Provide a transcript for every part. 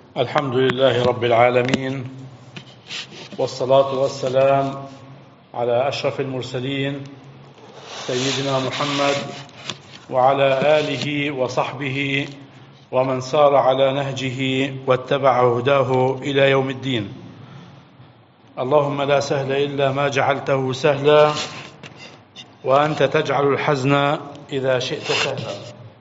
الحمد لله رب العالمين، والصلاة والسلام على أشرف المرسلين سيدنا محمد وعلى آله وصحبه ومن سار على نهجه واتبع هداه إلى يوم الدين. اللهم لا سهل إلا ما جعلته سهلا، وأنت تجعل الحزن إذا شئت سهلا.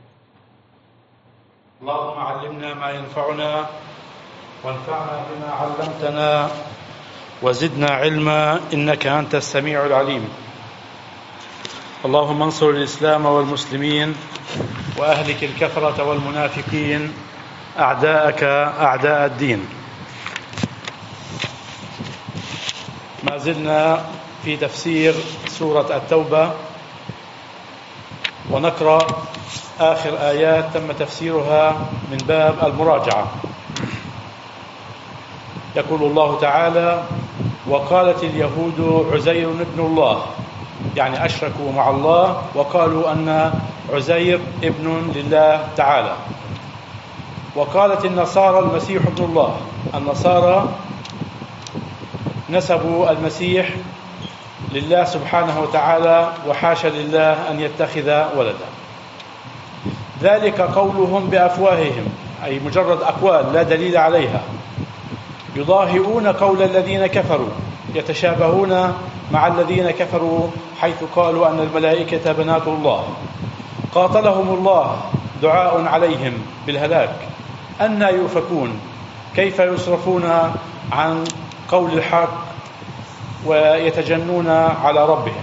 اللهم علمنا ما ينفعنا وانفعنا بما علمتنا وزدنا علما إنك أنت السميع العليم. اللهم انصر الإسلام والمسلمين وأهلك الكفرة والمنافقين أعداءك أعداء الدين. ما زلنا في تفسير سورة التوبة، ونقرأ آخر آيات تم تفسيرها من باب المراجعة. يقول الله تعالى: وقالت اليهود عزير ابن الله، يعني أشركوا مع الله وقالوا أن عزير ابن لله تعالى. وقالت النصارى المسيح ابن الله، النصارى نسبوا المسيح لله سبحانه وتعالى، وحاشا لله أن يتخذ ولدا. ذلك قولهم بأفواههم، أي مجرد أقوال لا دليل عليها. يضاهئون قول الذين كفروا، يتشابهون مع الذين كفروا حيث قالوا أن الملائكة بنات الله. قاتلهم الله، دعاء عليهم بالهلاك. أنى يؤفكون، كيف يصرفون عن قول الحق ويتجنون على ربهم.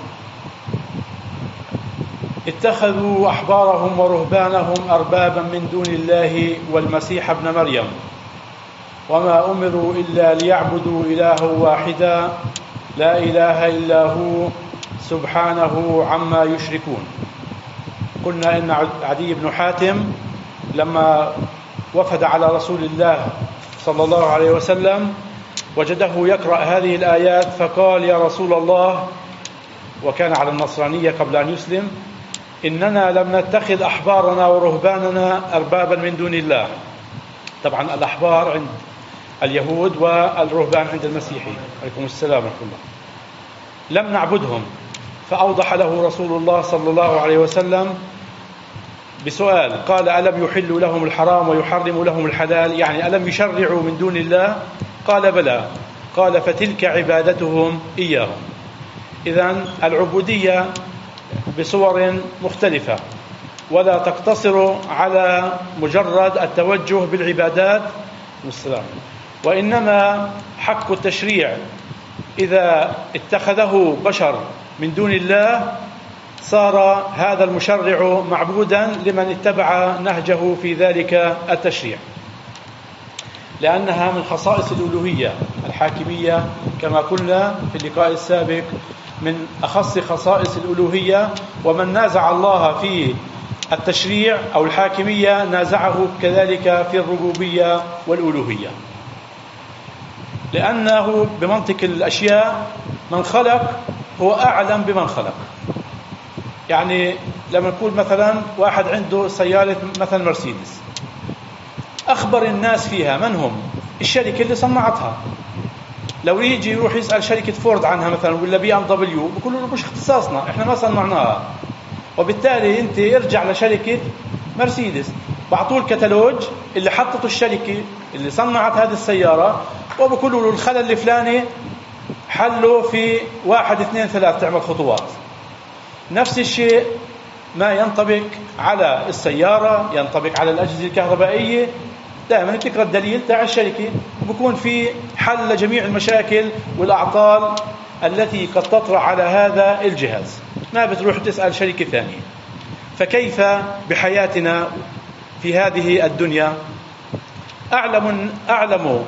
اتخذوا أحبارهم ورهبانهم أربابا من دون الله والمسيح ابن مريم، وما أمروا إلا ليعبدوا إلها واحدا لا إله إلا هو سبحانه عما يشركون. قلنا إن عدي بن حاتم لما وفد على رسول الله صلى الله عليه وسلم وجده يقرأ هذه الآيات، فقال: يا رسول الله، وكان على النصرانية قبل أن يسلم: إننا لم نتخذ أحبارنا ورهباننا أربابا من دون الله. طبعا الأحبار عند اليهود والرهبان عند المسيحي، عليكم السلام ورحمة الله، لم نعبدهم. فأوضح له رسول الله صلى الله عليه وسلم بسؤال، قال: ألم يحلوا لهم الحرام ويحرموا لهم الحلال؟ يعني ألم يشرعوا من دون الله؟ قال: بلى. قال: فتلك عبادتهم إياهم. إذن العبودية بصور مختلفة، ولا تقتصر على مجرد التوجه بالعبادات والسلام، وإنما حق التشريع إذا اتخذه بشر من دون الله صار هذا المشرع معبودا لمن اتبع نهجه في ذلك التشريع، لأنها من خصائص الألوهية الحاكمية كما قلنا في اللقاء السابق، من أخص خصائص الألوهية. ومن نازع الله في التشريع أو الحاكمية نازعه كذلك في الربوبية والألوهية، لأنه بمنطق الأشياء من خلق هو أعلم بمن خلق. يعني لما نقول مثلا واحد عنده سيارة مثلا مرسيدس، أخبر الناس فيها من هم؟ الشركة اللي صنعتها. لو يجي يروح يسأل شركة فورد عنها مثلا ولا BMW، بيقولوا له: مش اختصاصنا، احنا ما صنعناها. وبالتالي انت ارجع لشركة مرسيدس، بعطوه الكتالوج اللي حطته الشركة اللي صنعت هذه السيارة، وبقولوا له الخلل الفلاني حله في 1 2 3، تعمل خطوات. نفس الشيء ما ينطبق على السيارة ينطبق على الأجهزة الكهربائية. دائما تقرأ الدليل تاع الشركة، وبكون في حل لجميع المشاكل والأعطال التي قد تطرأ على هذا الجهاز، ما بتروح تسأل شركة ثانية. فكيف بحياتنا في هذه الدنيا؟ أعلم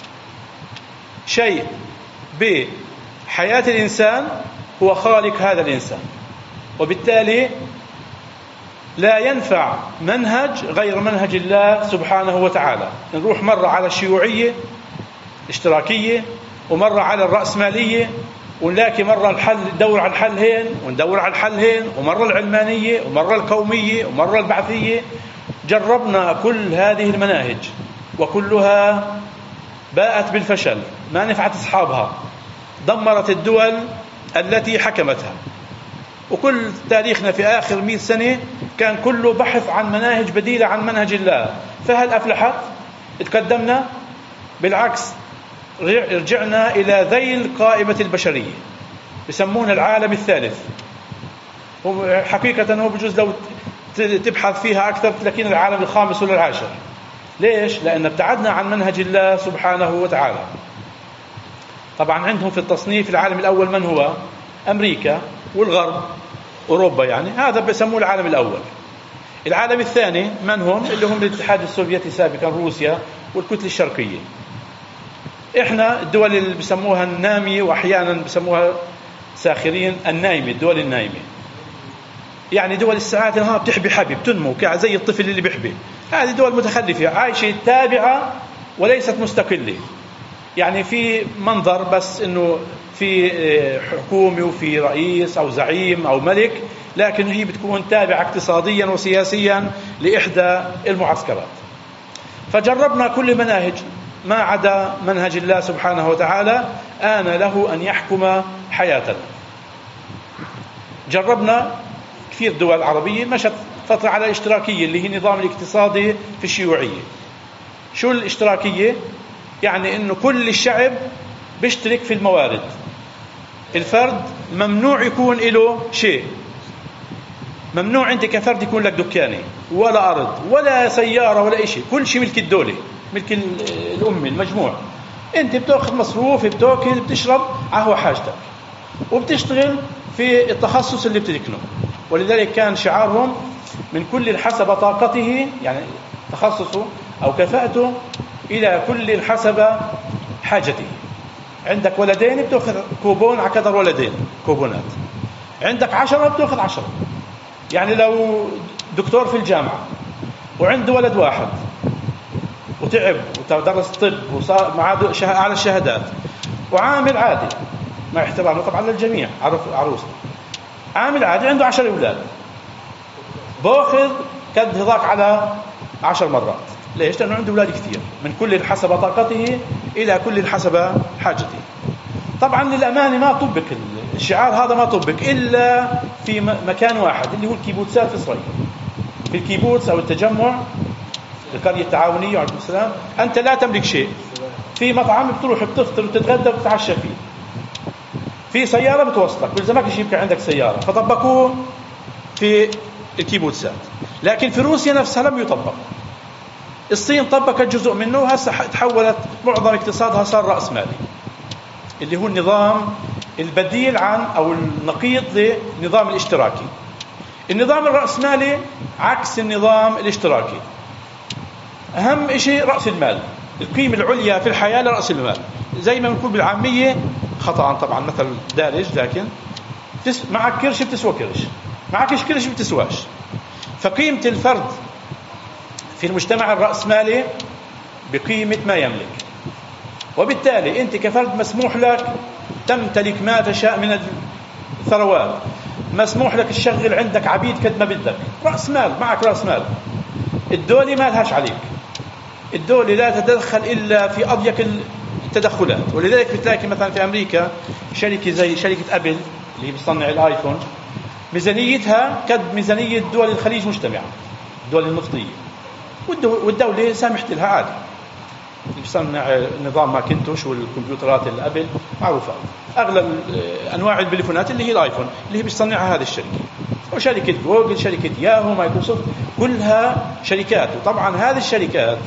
شيء بحياة الإنسان هو خالق هذا الإنسان، وبالتالي لا ينفع منهج غير منهج الله سبحانه وتعالى. نروح مرة على الشيوعية الاشتراكية، ومرة على الرأسمالية، ونلاقي مرة الحل ندور على الحل هين وندور على الحل هين، ومرة العلمانية ومرة القومية ومرة البعثية. جربنا كل هذه المناهج وكلها باءت بالفشل، ما نفعت أصحابها، دمرت الدول التي حكمتها. وكل تاريخنا في آخر 100 سنة كان كله بحث عن مناهج بديلة عن منهج الله. فهل أفلحت؟ اتقدمنا؟ بالعكس، رجعنا إلى ذيل قائمة البشرية، يسمونه العالم الثالث. حقيقة هو بجوز لو تبحث فيها أكثر تلاقينا العالم الخامس ولا العاشر. ليش؟ لأن ابتعدنا عن منهج الله سبحانه وتعالى. طبعا عندهم في التصنيف العالم الأول من هو؟ أمريكا والغرب، أوروبا، يعني هذا بيسموه العالم الأول. العالم الثاني من هم؟ اللي هم الاتحاد السوفيتي سابقا، روسيا والكتلة الشرقية. إحنا الدول اللي بيسموها النامية، وأحيانا بيسموها ساخرين النايمة، الدول النايمة، يعني دول الساعات انها بتحبي حبي بتنمو زي الطفل اللي بيحبي. هذه دول متخلفة عايشة تابعة وليست مستقلة، يعني في منظر بس انه في حكومة وفي رئيس او زعيم او ملك، لكن هي بتكون تابعة اقتصاديا وسياسيا لإحدى المعسكرات. فجربنا كل مناهج ما عدا منهج الله سبحانه وتعالى، آن له أن يحكم حياتنا. جربنا كثير دول عربية مشت فترة على الاشتراكية اللي هي نظام الاقتصادي في الشيوعية. شو الاشتراكية؟ يعني إنه كل الشعب بيشترك في الموارد، الفرد ممنوع يكون له شيء، ممنوع أنت كفرد يكون لك دكانة ولا أرض ولا سيارة ولا شيء، كل شيء ملك الدولة، ملك الأمة، المجموع. أنت بتأخذ مصروف، بتأكل، بتشرب عهو حاجتك، وبتشتغل في التخصص اللي بتدكنه. ولذلك كان شعارهم من كل حسب طاقته، يعني تخصصه أو كفاءته، إلى كل حسب حاجته. عندك ولدين بتأخذ كوبون على قدر ولدين، كوبونات. عندك 10 بتأخذ 10. يعني لو دكتور في الجامعة وعنده ولد واحد وتعب ودرس طب وصار معاه أعلى الشهادات، وعامل عادي مع احترامه طبعا للجميع، عروسه عامل عادي عنده 10 أولاد، باخذ قد هذاك على 10 مرات. ليش؟ لأنه عنده أولاد كثير. من كل حسب طاقته إلى كل حسب حاجته. طبعا للأمانة ما طبق الشعار هذا، ما طبق إلا في مكان واحد اللي هو الكيبوتسات في إسرائيل. في الكيبوتس أو التجمع، القرية التعاونية، وعليكم السلام، أنت لا تملك شيء. في مطعم بتروح بتفطر وتتغدى وتتعشى فيه، في سيارة بتوصلك، بلزمك يبقى عندك سيارة. فطبقوه في الكيبوتسات. لكن في روسيا نفسها لم يطبق. الصين طبقت جزء منه، وهسه تحولت معظم اقتصادها صار رأسمالي، اللي هو النظام البديل عن أو النقيض للنظام الاشتراكي. النظام الرأسمالي عكس النظام الاشتراكي. أهم شيء رأس المال، القيمة العليا في الحياة لرأس المال. زي ما بنقول بالعامية، خطأ طبعا مثل دارج، لكن معك كرش بتسوى كرش، معكش كرش بتسواش. فقيمة الفرد في المجتمع الرأسمالي بقيمة ما يملك، وبالتالي أنت كفرد مسموح لك تمتلك ما تشاء من الثروات، مسموح لك تشغل عندك عبيد قد ما بدك، رأس مال، معك رأس مال. الدولة ما لهاش عليك، الدولة لا تتدخل إلا في أضيق التدخلات. ولذلك بتلاقي مثلا في أمريكا شركة زي شركة أبل اللي بتصنع الآيفون، ميزانيتها قد ميزانية دول الخليج مجتمعة، الدول النفطية، والدولة سامحت لها عادي. اللي بيصنع نظام ماكنتوش والكمبيوترات الأبل معروفة، أغلب أنواع البليفونات اللي هي الآيفون اللي هي بتصنعها هذه الشركة، وشركة جوجل، شركة ياهو، مايكروسوفت، كلها شركات. وطبعا هذه الشركات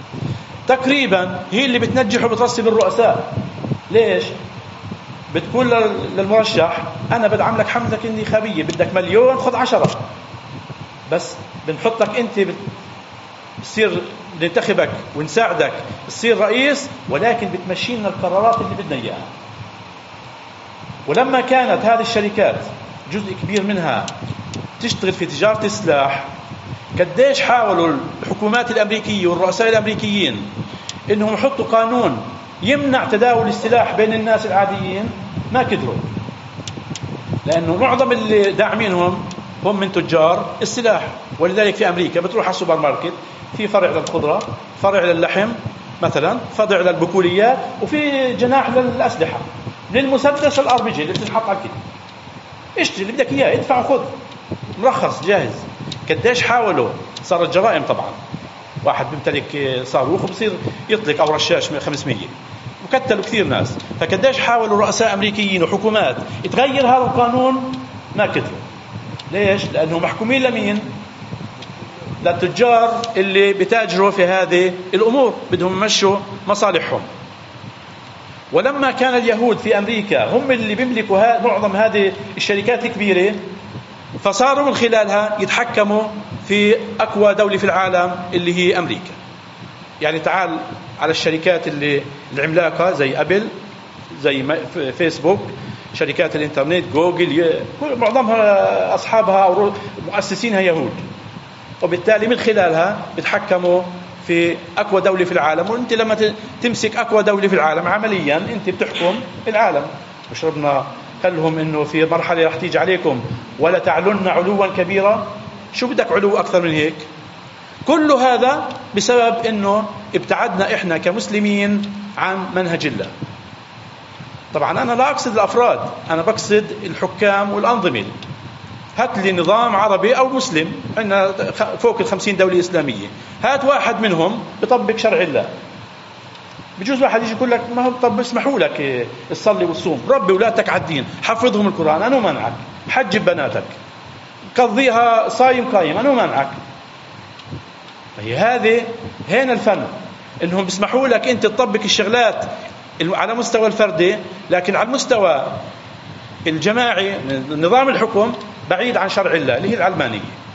تقريبا هي اللي بتنجح وبترسب الرؤساء. ليش؟ بتقول للمرشح أنا بدعملك حملتك انتخابية، بدك 1,000,000 خذ 10، بس بنحطك أنت بتصير ننتخبك ونساعدك تصير رئيس، ولكن بتمشينا القرارات اللي بدنا إياها. ولما كانت هذه الشركات جزء كبير منها تشتغل في تجارة السلاح، قديش حاولوا الحكومات الأمريكية والرؤساء الأمريكيين إنهم يحطوا قانون يمنع تداول السلاح بين الناس العاديين، ما قدروا، لأنه معظم اللي داعمينهم هم من تجار السلاح. ولذلك في أمريكا بتروح على السوبر ماركت، في فرع للخضرة، فرع للحم، مثلا فضع للبكوليات، وفي جناح للأسلحة، للمسدس الار بي جي اللي بتنحط على الكتف. اشتري اللي بدك اياه، ادفع وخذ، مرخص جاهز. قديش حاولوا، صارت جرائم طبعا، واحد بيمتلك صاروخ وبصير يطلق او رشاش 500، وقتلوا كثير ناس. فقديش حاولوا رؤساء امريكيين وحكومات يتغير هذا القانون، ما قدروا. ليش؟ لانهم محكومين لمين؟ للتجار اللي بتاجروا في هذه الامور، بدهم يمشوا مصالحهم. ولما كان اليهود في أمريكا هم اللي بيملكوا معظم هذه الشركات الكبيرة، فصاروا من خلالها يتحكموا في أقوى دولة في العالم اللي هي أمريكا. يعني تعال على الشركات العملاقة زي أبل، زي فيسبوك، شركات الإنترنت، جوجل، معظمها أصحابها أو مؤسسينها يهود، وبالتالي من خلالها بيتحكموا في أقوى دولة في العالم. وأنت لما تمسك أقوى دولة في العالم عمليا أنت بتحكم العالم. مش ربنا قال لهم إنه في مرحلة رح تيجي عليكم ولا تعلن علوا كبيرا؟ شو بدك علو أكثر من هيك؟ كل هذا بسبب إنه ابتعدنا إحنا كمسلمين عن منهج الله. طبعا أنا لا أقصد الأفراد، أنا بقصد الحكام والأنظمة. هات لي نظام عربي أو مسلم، عندنا فوق 50 دولة إسلامية، هات واحد منهم بيطبق شرع الله. بجوز واحد يجي يقول لك ما هو طب اسمحوا لك الصلي والصوم، ربي أولادك على الدين، حفظهم القرآن، أنا منعك، حجب بناتك، قضيها صايم قايم، أنا منعك. هي هذه هنا الفن، إنهم بيسمحوا لك أنت تطبق الشغلات على مستوى الفردي، لكن على المستوى الجماعي نظام الحكم بعيد عن شرع الله اللي هي العلمانية.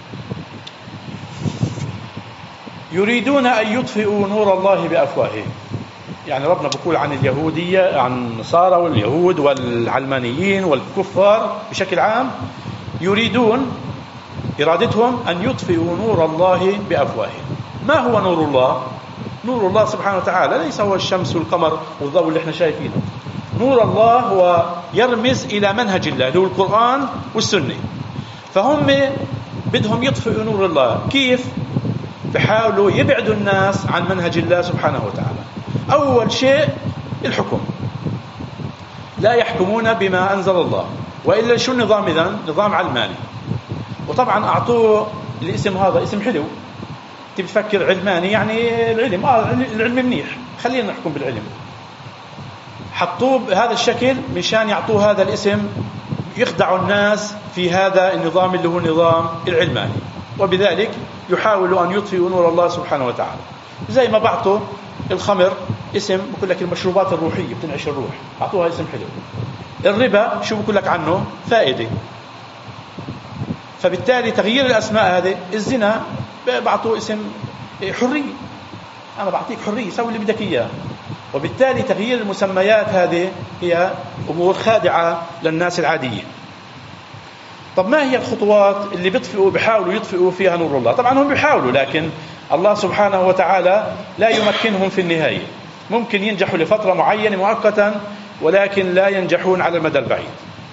يريدون أن يطفئوا نور الله بأفواههم. يعني ربنا بيقول عن اليهودية، عن النصارى واليهود والعلمانيين والكفار بشكل عام، يريدون، إرادتهم أن يطفئوا نور الله بأفواههم. ما هو نور الله؟ نور الله سبحانه وتعالى ليس هو الشمس والقمر والضوء اللي احنا شايفينه. نور الله هو يرمز إلى منهج الله اللي هو القرآن والسنة. فهم بدهم يطفئوا نور الله. كيف؟ بحاولوا يبعدوا الناس عن منهج الله سبحانه وتعالى. أول شيء الحكم، لا يحكمون بما أنزل الله، وإلا شو النظام إذن؟ نظام علماني. وطبعا أعطوه الاسم، هذا اسم حلو، تفكر علماني يعني العلم، العلم منيح، خلينا نحكم بالعلم. حطوه بهذا الشكل مشان يعطوه هذا الاسم، يخدعوا الناس في هذا النظام اللي هو النظام العلماني، وبذلك يحاولوا أن يطفئوا نور الله سبحانه وتعالى. زي ما بعطوا الخمر اسم، بقول لك المشروبات الروحية بتنعش الروح، أعطوها اسم حلو. الربا شو بقول لك عنه؟ فائدة. فبالتالي تغيير الأسماء هذه، الزنا بعطوه اسم حرية، أنا بعطيك حرية، سوي اللي بدك إياه. وبالتالي تغيير المسميات هذه هي أمور خادعة للناس العاديين. طب ما هي الخطوات اللي بيحاولوا يطفئوا فيها نور الله؟ طبعا هم بيحاولوا، لكن الله سبحانه وتعالى لا يمكنهم في النهاية. ممكن ينجحوا لفترة معينة مؤقتا، ولكن لا ينجحون على المدى البعيد.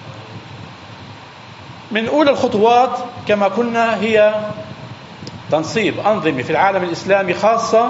من أولى الخطوات كما كنا هي تنصيب أنظمة في العالم الإسلامي خاصة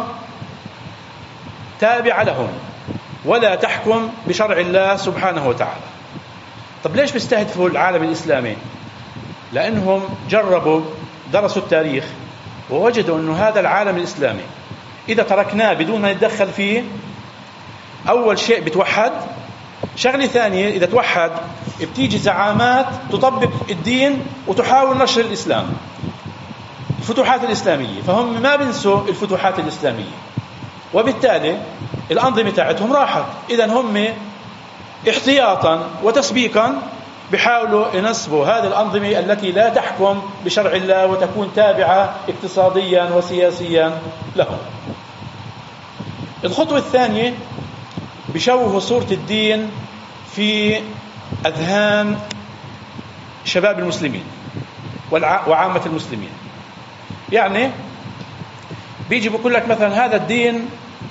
تابعة لهم، ولا تحكم بشرع الله سبحانه وتعالى. طب ليش بيستهدفوا العالم الإسلامي؟ لأنهم جربوا، درسوا التاريخ، ووجدوا أن هذا العالم الإسلامي إذا تركناه بدون ما نتدخل فيه، أول شيء بتوحد، شغلة ثانية إذا توحد بتيجي زعامات تطبق الدين وتحاول نشر الإسلام، الفتوحات الإسلامية، فهم ما بنسوا الفتوحات الإسلامية، وبالتالي الأنظمة تاعتهم راحت. إذن هم احتياطا وتسبيقا بيحاولوا ينصبوا هذه الأنظمة التي لا تحكم بشرع الله وتكون تابعة اقتصاديا وسياسيا لهم. الخطوة الثانية بيشوهوا صورة الدين في أذهان شباب المسلمين وعامة المسلمين. يعني بيجي بيقول لك مثلا هذا الدين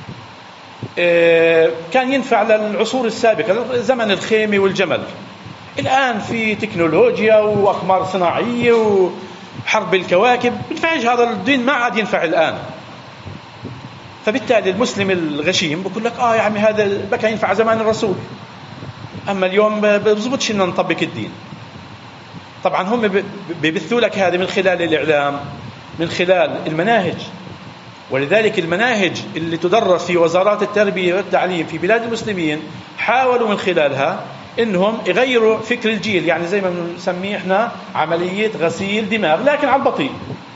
كان ينفع للعصور السابقة، زمن الخيمة والجمل. الآن في تكنولوجيا وأقمار صناعية وحرب الكواكب، بينفعش هذا الدين، ما عاد ينفع الآن. فبالتالي المسلم الغشيم بقول لك يا عمي هذا بكى ينفع زمان الرسول، أما اليوم بيزبطش إن نطبق الدين. طبعا هم بيبثوا لك هذا من خلال الإعلام، من خلال المناهج. ولذلك المناهج اللي تدرس في وزارات التربية والتعليم في بلاد المسلمين حاولوا من خلالها إنهم يغيروا فكر الجيل، يعني زي ما نسميه إحنا عملية غسيل دماغ، لكن على البطيء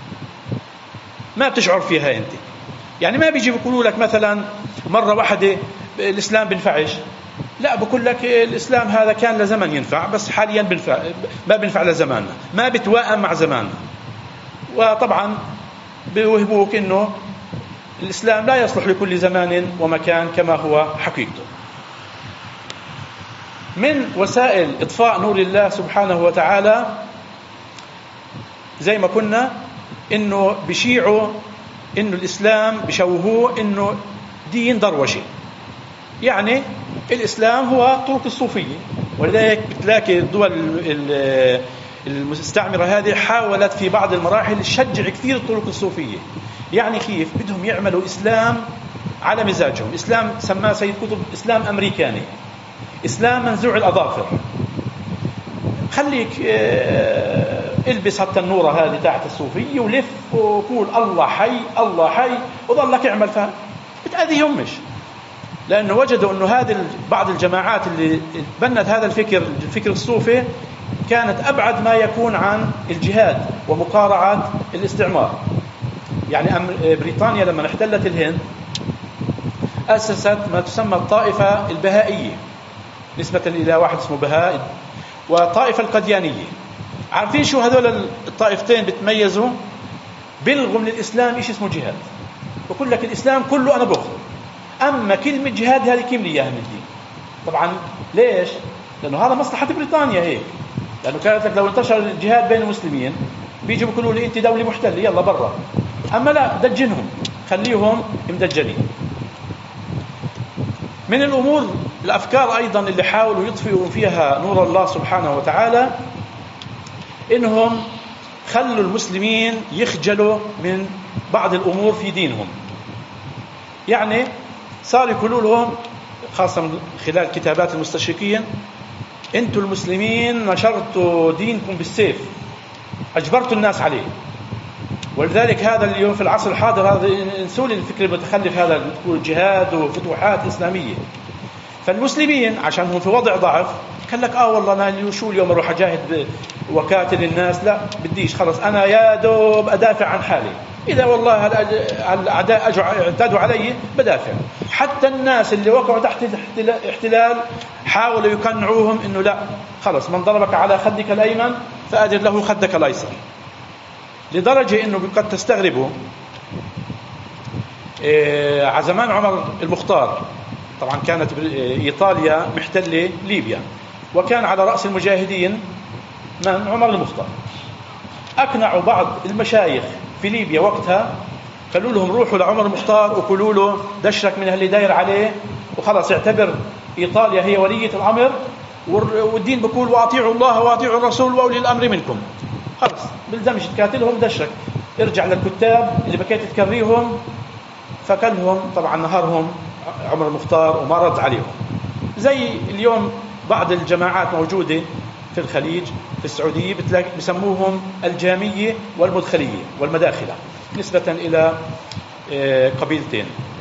ما بتشعر فيها أنت. يعني ما بيجي بيقولوا لك مثلا مرة واحدة الإسلام بنفعش، لا، بقول لك الإسلام هذا كان لزمن ينفع، بس حاليا ما بنفع لزماننا، ما بتوائم مع زماننا. وطبعا بيوهبوك إنه الإسلام لا يصلح لكل زمان ومكان كما هو حقيقته. من وسائل إطفاء نور الله سبحانه وتعالى زي ما كنا إنه بشيعوا إنه الإسلام بشوهوه إنه دين دروشي، يعني الإسلام هو طرق الصوفية. ولذلك بتلاقي الدول المستعمرة هذه حاولت في بعض المراحل تشجع كثير الطرق الصوفية. يعني كيف بدهم يعملوا إسلام على مزاجهم، إسلام سماه سيد قطب إسلام أمريكاني، إسلام منزوع الأظافر. خليك البس حتى النورة هذه تحت الصوفية ولف وقول الله حي الله حي وظلك اعمل فيها، بتأذيهم مش، لأنه وجدوا أنه هذه بعض الجماعات اللي بنت هذا الفكر الصوفي كانت أبعد ما يكون عن الجهاد ومقارعة الاستعمار. يعني بريطانيا لما احتلت الهند أسست ما تسمى الطائفة البهائية نسبة إلى واحد اسمه بهاء، وطائفة القديانية. عارفين شو هذول الطائفتين بتميزوا؟ بلغوا من الإسلام إيش اسمه جهاد، وكل لك الإسلام كله أنا بأخذ، أما كلمة جهاد هذه كم لي إياها من الدين. طبعا ليش؟ لأنه هذا مصلحة بريطانيا هيك، لأنه كانت لك لو انتشر الجهاد بين المسلمين بيجوا بيقولوا لي أنت دولة محتلة يلا برا، أما لا، دجنهم خليهم مدجنين. من الأمور الأفكار أيضا اللي حاولوا يطفئوا فيها نور الله سبحانه وتعالى إنهم خلوا المسلمين يخجلوا من بعض الأمور في دينهم. يعني صار يقولوا لهم خاصة من خلال كتابات المستشرقين أنتم المسلمين نشرتوا دينكم بالسيف، أجبرتوا الناس عليه. ولذلك هذا اليوم في العصر الحاضر هذا انسوا لي الفكر المتخلف هذا، تقول جهاد وفتوحات إسلامية. فالمسلمين عشان هم في وضع ضعف قال لك والله أنا شو اليوم أروح أجاهد وكاتل الناس، لا بديش، خلص أنا يا دوب أدافع عن حالي، إذا والله الأعداء اعتادوا علي بدافع. حتى الناس اللي وقعوا تحت الاحتلال حاولوا يقنعوهم إنه لا، خلص من ضربك على خدك الأيمن فأدر له خدك الأيسر. لدرجة إنه قد تستغربوا على زمان عمر المختار، طبعا كانت إيطاليا محتلة ليبيا، وكان على رأس المجاهدين من عمر المختار. أقنعوا بعض المشايخ في ليبيا وقتها، قالوا لهم روحوا لعمر المختار وقولوا له دشرك من اللي داير عليه، وخلاص اعتبر إيطاليا هي ولية الأمر، والدين بقول واطيعوا الله واطيعوا الرسول وأولي الأمر منكم، خلاص بلزمش تقاتلهم دشرك، ارجع للكتاب اللي بكيت تكريهم. فكلهم طبعا نهارهم عمر المختار وما رد عليهم. زي اليوم بعض الجماعات موجودة في الخليج في السعودية بتلاقي بسموهم الجامية والمدخلية والمداخلة نسبة إلى قبيلتين.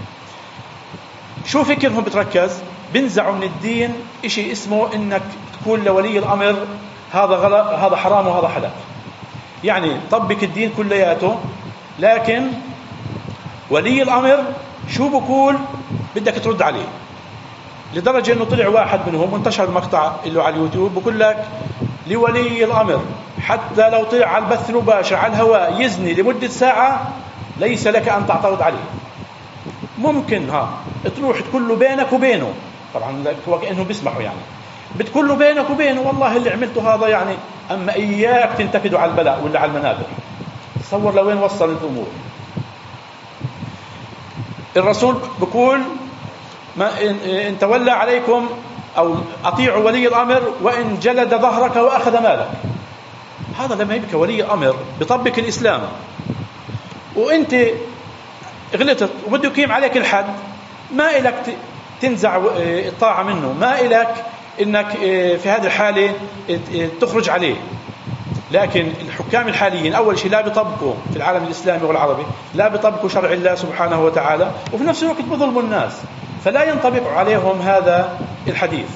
شو فكرهم بتركز؟ بنزعوا من الدين إشي اسمه إنك تقول لولي الأمر هذا غلط هذا حرام وهذا حلال، يعني طبق الدين كلياته، لكن ولي الأمر شو بقول بدك ترد عليه. لدرجة أنه طلع واحد منهم وانتشر المقطع اللي على اليوتيوب بقول لك لولي الأمر حتى لو طلع على البث المباشر على الهواء يزني لمدة ساعة ليس لك أن تعترض عليه. ممكن تروح تقول له بينك وبينه، طبعا هو كأنه بيسمحوا، يعني بتقول له بينك وبينه والله اللي عملته هذا يعني، أما إياك تنتقدوا على البلاء ولا على المنابر. تصور لوين وصلت الأمور. الرسول بيقول إن تولى عليكم أو أطيعوا ولي الأمر وإن جلد ظهرك وأخذ مالك. هذا لما يبقى ولي الأمر بيطبق الإسلام وإنت غلطت وبده يقيم عليك الحد، ما إلك تنزع الطاعة منه، ما إلك إنك في هذه الحالة تخرج عليه. لكن الحكام الحاليين أول شيء لا بيطبقوا في العالم الإسلامي والعربي، لا بيطبقوا شرع الله سبحانه وتعالى، وفي نفس الوقت بظلموا الناس، فلا ينطبق عليهم هذا الحديث.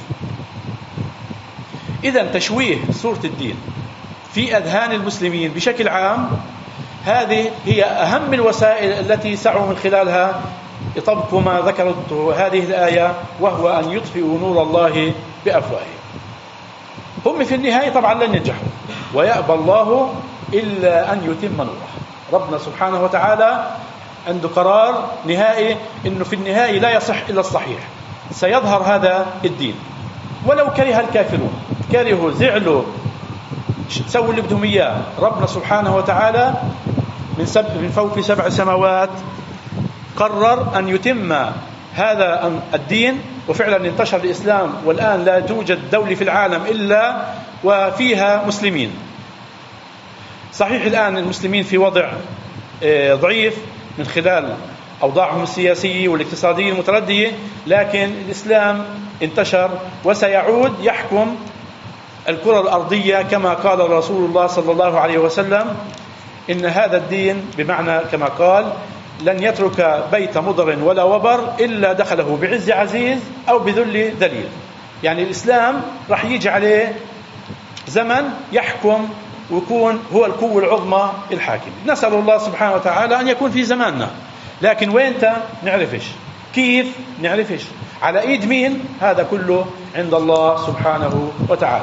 إذن تشويه صورة الدين في أذهان المسلمين بشكل عام هذه هي أهم الوسائل التي سعوا من خلالها يطبقوا ما ذكرته هذه الآية، وهو أن يطفئوا نور الله بأفواههم. هم في النهاية طبعا لن ينجحوا، ويأبى الله إلا أن يتم نوره. ربنا سبحانه وتعالى عنده قرار نهائي إنه في النهاية لا يصح إلا الصحيح، سيظهر هذا الدين ولو كره الكافرون، كرهوا زعلوا سووا اللي بدهم إياه. ربنا سبحانه وتعالى من فوق 7 سماوات قرر أن يتم هذا الدين، وفعلا انتشر الإسلام، والآن لا توجد دولة في العالم إلا وفيها مسلمين. صحيح الآن المسلمين في وضع ضعيف من خلال أوضاعهم السياسية والاقتصادية المتردية، لكن الإسلام انتشر وسيعود يحكم الكرة الأرضية كما قال رسول الله صلى الله عليه وسلم: إن هذا الدين بمعنى كما قال لن يترك بيت مضر ولا وبر إلا دخله بعز عزيز أو بذل ذليل. يعني الإسلام رح يجي عليه زمن يحكم ويكون هو القوة العظمى الحاكم. نسأل الله سبحانه وتعالى أن يكون في زماننا، لكن وينت نعرفش، كيف نعرفش، على إيد مين، هذا كله عند الله سبحانه وتعالى.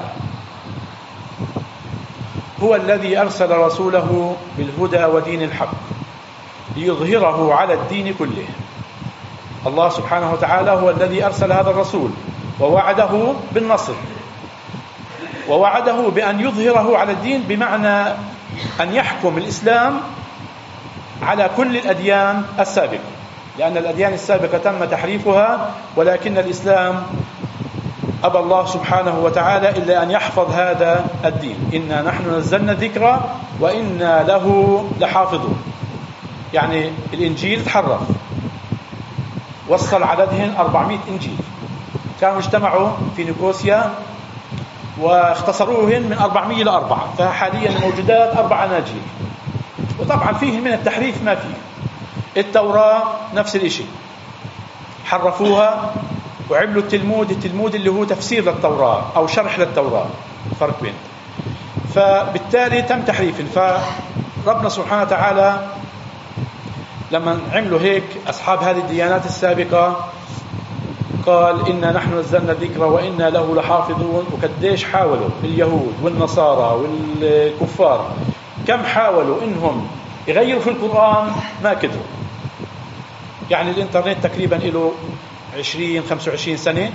هو الذي أرسل رسوله بالهدى ودين الحق ليظهره على الدين كله. الله سبحانه وتعالى هو الذي أرسل هذا الرسول ووعده بالنصر، ووعده بأن يظهره على الدين، بمعنى أن يحكم الإسلام على كل الأديان السابقة، لأن الأديان السابقة تم تحريفها، ولكن الإسلام أبى الله سبحانه وتعالى إلا أن يحفظ هذا الدين. إنا نحن نزلنا الذكر وإنا له لحافظون. يعني الإنجيل تحرف، وصل عددهن 400 إنجيل، كانوا اجتمعوا في نيقوسيا واختصروهن من 400 إلى 4، فحاليا موجودات 4 أناجيل، وطبعا فيه من التحريف ما فيه. التوراة نفس الشيء، حرفوها وعملوا التلمود اللي هو تفسير للتوراة أو شرح للتوراة، فرق بين. فبالتالي تم تحريف. فربنا سبحانه وتعالى لما عملوا هيك أصحاب هذه الديانات السابقة قال: إنا نحن نزلنا الذكر وإنا له لحافظون. وقديش حاولوا اليهود والنصارى والكفار، كم حاولوا إنهم يغيروا في القرآن، ما قدروا. يعني الإنترنت تقريبا له 20-25 سنة،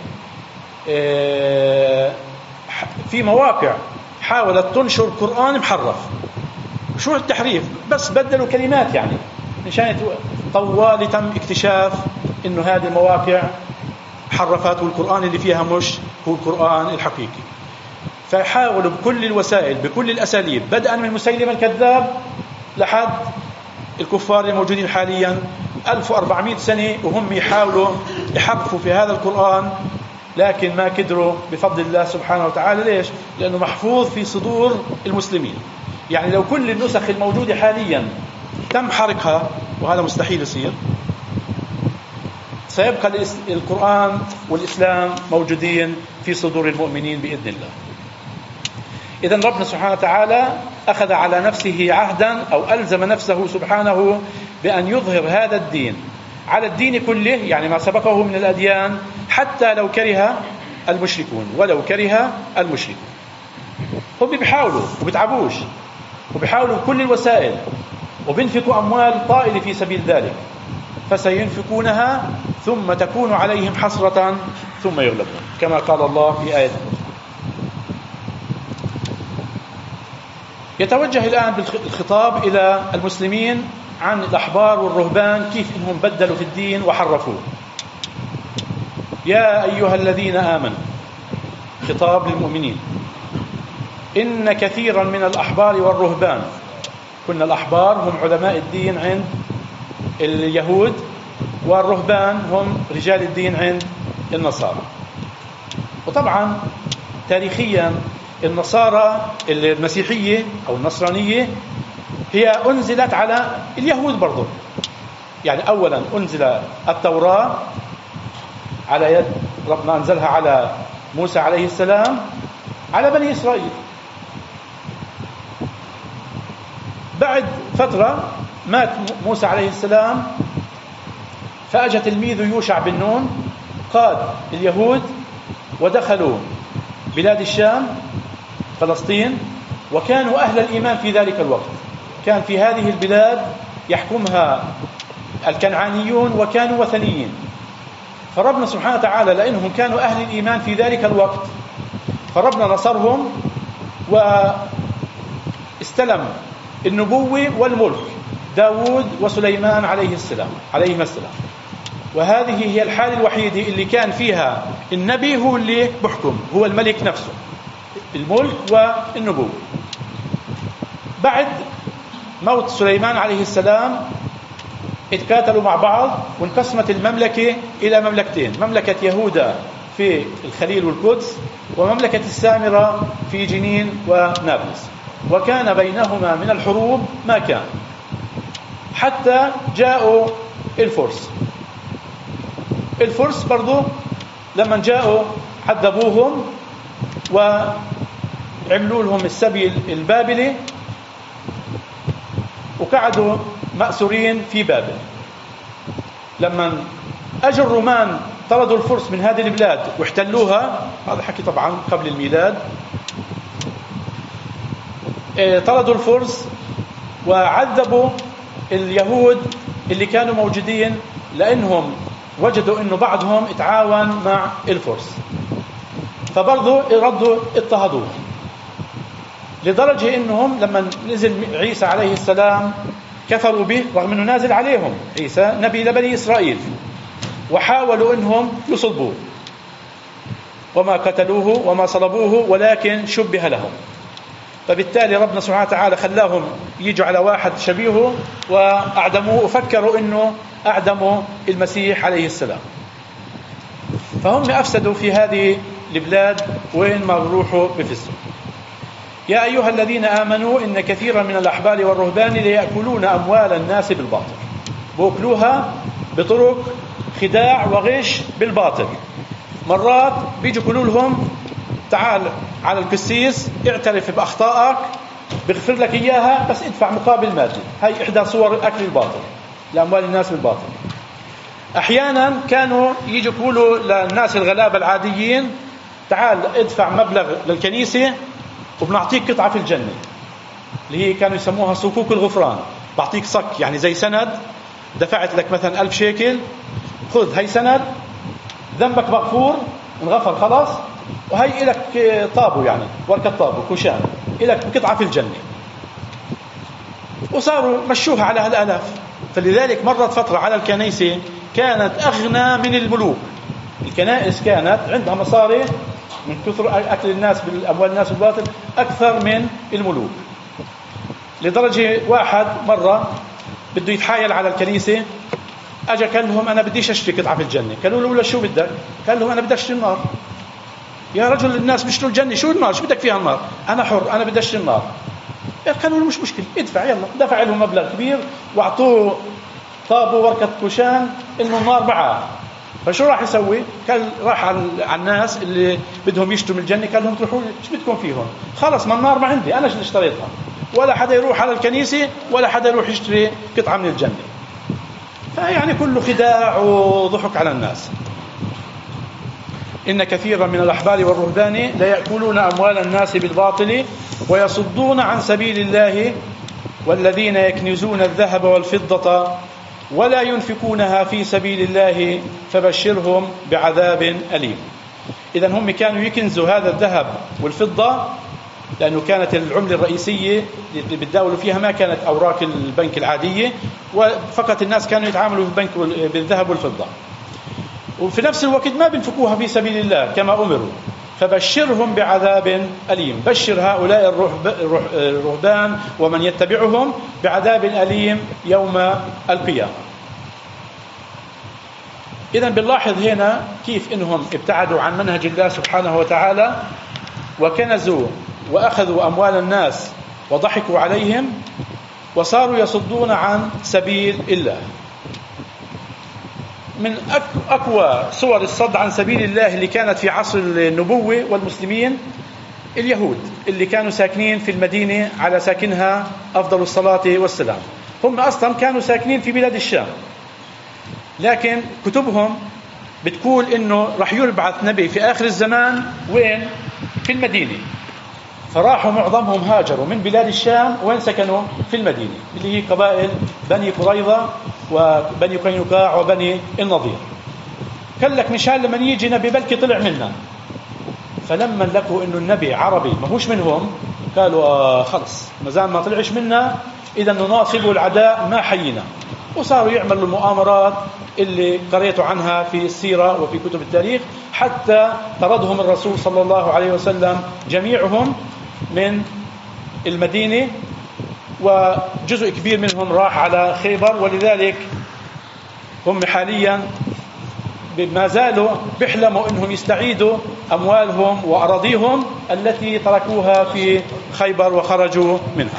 في مواقع حاولت تنشر القرآن محرف. شو التحريف؟ بس بدلوا كلمات، يعني مشان طوال تم اكتشاف إنه هذه المواقع حرفات، والقرآن اللي فيها مش هو القرآن الحقيقي. فحاولوا بكل الوسائل بكل الأساليب، بدءا من مسيلمة الكذاب لحد الكفار الموجودين حاليا 1400 سنة، وهم يحاولوا يحرفوا في هذا القرآن، لكن ما قدروا بفضل الله سبحانه وتعالى. ليش؟ لأنه محفوظ في صدور المسلمين. يعني لو كل النسخ الموجودة حاليا تم حرقها، وهذا مستحيل يصير، سيبقى القرآن والإسلام موجودين في صدور المؤمنين بإذن الله. إذن ربنا سبحانه وتعالى أخذ على نفسه عهدا، أو ألزم نفسه سبحانه بأن يظهر هذا الدين على الدين كله، يعني ما سبقه من الأديان، حتى لو كره المشركون، ولو كره المشركون. هم بيحاولوا وبيتعبوش، وبيحاولوا بكل الوسائل، وبينفقوا أموال طائلة في سبيل ذلك، فسينفقونها ثم تكون عليهم حسرة ثم يغلبون، كما قال الله في آية أخرى. يتوجه الآن بالخطاب إلى المسلمين عن الأحبار والرهبان، كيف إنهم بدلوا في الدين وحرفوه. يا أيها الذين آمنوا، خطاب للمؤمنين، إن كثيرا من الأحبار والرهبان، كنا الأحبار هم علماء الدين عند اليهود، والرهبان هم رجال الدين عند النصارى. وطبعا تاريخيا النصارى المسيحية أو النصرانية هي أنزلت على اليهود برضو. يعني أولا أنزل التوراة على يد ربنا، أنزلها على موسى عليه السلام على بني إسرائيل. بعد فترة مات موسى عليه السلام، فأجى تلميذه يوشع بن نون قاد اليهود ودخلوا بلاد الشام فلسطين، وكانوا أهل الإيمان في ذلك الوقت. كان في هذه البلاد يحكمها الكنعانيون وكانوا وثنيين، فربنا سبحانه وتعالى لأنهم كانوا أهل الإيمان في ذلك الوقت فربنا نصرهم واستلم النبوة والملك داود وسليمان عليهما السلام. وهذه هي الحالة الوحيدة اللي كان فيها النبي هو اللي بحكم، هو الملك نفسه، الملك والنبوة. بعد موت سليمان عليه السلام اتكاتلوا مع بعض وانقسمت المملكة إلى مملكتين: مملكة يهوذا في الخليل والقدس، ومملكة السامرة في جنين ونابلس. وكان بينهما من الحروب ما كان، حتى جاءوا الفرس برضو لما جاءوا عذبوهم وعملوا لهم السبي البابلي، وقعدوا مأسورين في بابل. لما أجوا الرومان طردوا الفرس من هذه البلاد واحتلوها، هذا حكي طبعا قبل الميلاد، طردوا الفرس وعذبوا اليهود اللي كانوا موجودين، لأنهم وجدوا أنه بعضهم اتعاون مع الفرس، فبرضو ردوا اضطهدوه، لدرجة أنهم لما نزل عيسى عليه السلام كفروا به، رغم أنه نازل عليهم عيسى نبي لبني إسرائيل، وحاولوا أنهم يصلبوه، وما قتلوه وما صلبوه ولكن شبه لهم. فبالتالي ربنا سبحانه وتعالى خلاهم يجوا على واحد شبيهه وأعدموه، وفكروا أنه أعدموا المسيح عليه السلام. فهم أفسدوا في هذه البلاد، وين ما بروحوا بفسدوا. يا أيها الذين آمنوا إن كثيرا من الأحبار والرهبان ليأكلون أموال الناس بالباطل، بأكلوها بطرق خداع وغش بالباطل. مرات بيجوا يقولوا لهم تعال على القسيس اعترف بأخطائك بيغفر لك إياها، بس ادفع مقابل مادي. هاي إحدى صور أكل الباطل، لأموال الناس بالباطل. أحيانا كانوا يجوا يقولوا للناس الغلابة العاديين تعال ادفع مبلغ للكنيسة وبنعطيك قطعة في الجنة، اللي هي كانوا يسموها صكوك الغفران. بعطيك صك، يعني زي سند، دفعت لك مثلا 1000 شيكل، خذ هاي سند، ذنبك مغفور، انغفر خلاص، وهي إلك طابو، يعني ورقة طابو كوشان، إلك قطعة في الجنة. وصاروا مشوها على هالآلاف. فلذلك مرت فترة على الكنيسة كانت أغنى من الملوك. الكنائس كانت عندها مصاري من كثر أكل الناس بالأموال الناس بالباطل أكثر من الملوك، لدرجة واحد مرة بده يتحايل على الكنيسة، أجا قال لهم أنا بديش أشتري قطعة في الجنة. قالوا له ولا شو بدك؟ قال لهم أنا بدي أشتري النار. يا رجل الناس بيشتروا الجنة، شو النار؟ شو بدك فيها النار؟ أنا حر، أنا بدي أشتري النار. قالوا له مش مشكلة، ادفع. يلا دفع لهم مبلغ كبير وأعطوه طابو ورقة كوشان إنه النار معاه. فشو راح يسوي؟ قال راح على الناس اللي بدهم يشتروا من الجنة، قال لهم تروحوا شو بدكم فيهم؟ خلص ما النار ما عندي، أنا اللي اشتريتها. ولا حدا يروح على الكنيسة ولا حدا يروح يشتري قطعة من الجنة. فيعني كله خداع وضحك على الناس. إن كثيرا من الأحبار والرهبان لا يأكلون أموال الناس بالباطل ويصدون عن سبيل الله والذين يكنزون الذهب والفضة ولا ينفقونها في سبيل الله فبشرهم بعذاب أليم. إذن هم كانوا يكنزوا هذا الذهب والفضة، لأنه كانت العملة الرئيسية اللي بتداولوا فيها ما كانت أوراق البنك العادية، وفقط الناس كانوا يتعاملوا في البنك بالذهب والفضة، وفي نفس الوقت ما بينفقوها في سبيل الله كما أمروا. فبشرهم بعذاب أليم، بشر هؤلاء الرهبان ومن يتبعهم بعذاب أليم يوم القيامة. إذن بنلاحظ هنا كيف إنهم ابتعدوا عن منهج الله سبحانه وتعالى، وكنزوا وأخذوا أموال الناس وضحكوا عليهم، وصاروا يصدون عن سبيل الله. من أقوى صور الصد عن سبيل الله اللي كانت في عصر النبوة والمسلمين اليهود اللي كانوا ساكنين في المدينة على ساكنها أفضل الصلاة والسلام. هم أصلا كانوا ساكنين في بلاد الشام، لكن كتبهم بتقول إنه رح يبعث نبي في آخر الزمان وين؟ في المدينة. فراحوا معظمهم هاجروا من بلاد الشام، وين سكنوا؟ في المدينة، اللي هي قبائل بني قريظة وبني قينقاع وبني النضير. قال لك مشان لما يجي نبي بلكي طلع منا. فلما لقوا إنه النبي عربي ما هوش منهم، قالوا خلص ما زال ما طلعش منا، إذا نناصب العداء ما حينا. وصاروا يعملوا المؤامرات اللي قريتوا عنها في السيرة وفي كتب التاريخ، حتى طردهم الرسول صلى الله عليه وسلم جميعهم من المدينة، وجزء كبير منهم راح على خيبر. ولذلك هم حاليا ما زالوا بيحلموا انهم يستعيدوا اموالهم واراضيهم التي تركوها في خيبر وخرجوا منها.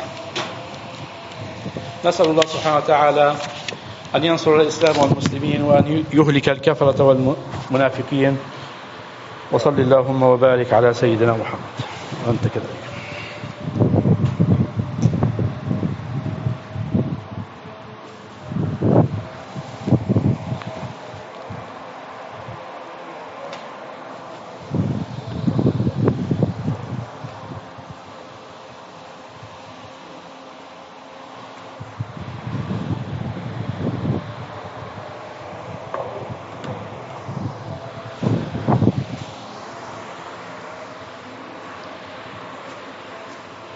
نسأل الله سبحانه وتعالى أن ينصر الإسلام والمسلمين، وأن يهلك الكفرة والمنافقين. وصل اللهم وبارك على سيدنا محمد. وأنت كذلك.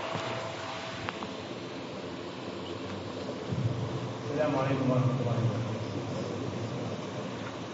السلام عليكم ورحمة الله وبركاته.